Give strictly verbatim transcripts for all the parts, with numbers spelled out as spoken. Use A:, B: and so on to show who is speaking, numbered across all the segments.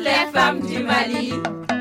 A: les femmes du Mali.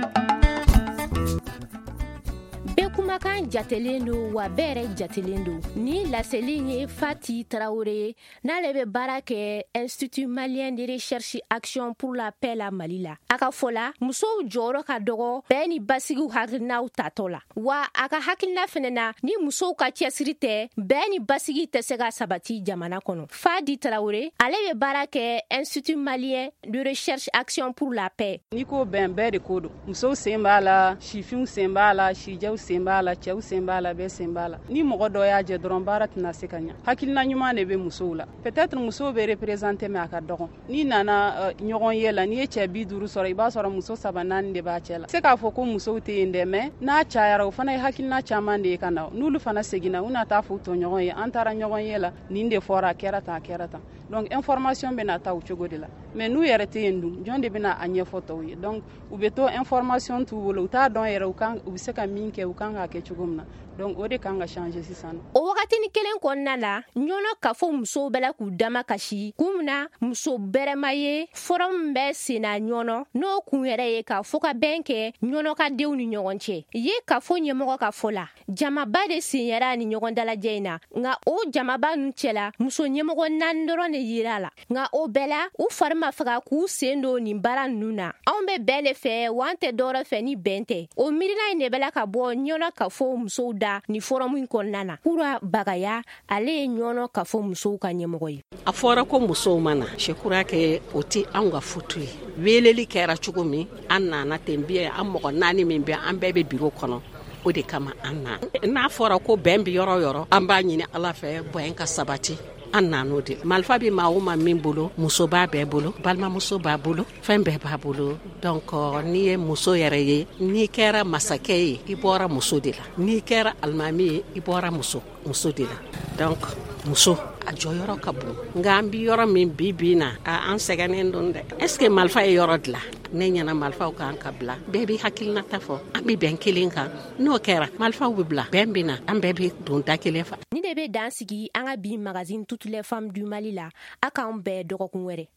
B: Kumakan jatelen do wa bɛrɛ jatelen do ni laseli ye Fati Traoré n'ale bɛ baara kɛ Institut Malien de Recherche Action pour la Paix la Mali la. A ka fɔ la musow jɔyɔrɔ ka dɔgɔ bɛɛ ni basigiw hakilinaw tatɔ la, wa a ka hakilina fɛnɛ na ni musow ka cɛsiri tɛ bɛɛ ni basigi tɛ se ka sabati jamana kɔnɔ. Fati Traoré ale bɛ baara kɛ Institut Malien de Recherche Action pour la Paix.
C: Ni ko bɛn bɛɛ de ko do, musow sen b'a la, sifinw sen b'a la, sijaw sen b'a la, cɛw sen b'a la, bɛɛ sen b'a la. Ni mɔgɔ dɔ y'a jɛ dɔrɔn baara tɛna se ka ɲa. Hakilina ɲuman de bɛ musow la. Peut-être musow bɛ représenter mais a ka dɔgɔn. Ni nana ɲɔgɔn ye la, ni ye cɛ bi duuru sɔrɔ i b'a sɔrɔ muso saba naani de b'a cɛ la. Se k'a fɔ ko musow tɛ yen dɛ, mais n'a cayara o fana ye hakilina caman de ye ka na. N'olu fana seginna u na taa fɔ u tɔɲɔgɔn ye an taara ɲɔgɔn ye la, nin de fɔra a kɛra tan a kɛra tan. Donc information bɛ na taa o cogo de la. Mais n'u yɛrɛ tɛ yen dun jɔn de bɛ na a ɲɛfɔ tɔw ye. Donc u bɛ to information t'u bolo u t'a dɔn yɛrɛ u kan u bɛ se ka min kɛ u kan k'a kɛ cogo min na. Donc o de kan ka changer sisan.
B: O wagatini kelen kɔnɔna la ɲɔnɔ ka fɔ musow bɛɛ la k'u dama kasi kun na muso bɛrɛma ye forum bɛ senna ɲɔnɔ n'o kun yɛrɛ ye ka fɔ ka bɛn kɛ ɲɔnɔ ka denw ni ɲɔgɔn cɛ. Ye ka fɔ ɲɛmɔgɔ ka fɔ la jamaba de senyɛra ni ɲɔgɔn dalajɛ in na, nka o jamaba nun cɛla muso ɲɛmɔgɔ naani dɔrɔn de yira la, nka o bɛɛ la u fari ma faga k'u sen don nin baara ninnu na. Anw bɛ bɛn de fɛ wa an tɛ dɔwɛrɛ fɛ ni bɛn tɛ. O miirina in de bɛ la ka bɔ ɲɔnɔ ka fɔ musow da ni forum in kɔnɔna na. Kura Bagaya ale ye ɲɔnɔ ka fɔ musow ka ɲɛmɔgɔ ye.
D: A fɔra ko musow mana sekura kɛ o tɛ anw ka futu ye. Weleli kɛra cogo min an nana ten bi an mɔgɔ naani min bɛ an bɛɛ bɛ bureau kɔnɔ o de kama an na. N'a fɔra ko bɛn bi yɔrɔ yɔrɔ an b'a ɲini Ala fɛ bɛn ka sabati. An nan'o de marifa bɛ maa o maa min bolo muso b'a bɛɛ bolo balimamuso b'a bolo fɛn bɛɛ b'a bolo. Donc n'i ye muso yɛrɛ ye n'i kɛra masakɛ ye i bɔra muso de la, n'i kɛra alimami ye i bɔra muso muso de la. Donc muso a jɔyɔrɔ ka bon nka an bi yɔrɔ min bi bi na an sɛgɛnnen don dɛ. Est-ce que marifa ye yɔrɔ dilan? Ne ɲɛna marifaw kan ka bila, bɛɛ bɛ hakilina ta fɔ an bɛ bɛn kelen kan. N'o kɛra marifaw bɛ bila bɛn bɛ na an bɛɛ bɛ don da kelen fɛ.
B: Ni de bɛ dan sigi an ka bi magazine Toutes les femmes du Mali la a k'an bɛɛ dɔgɔkun wɛrɛ.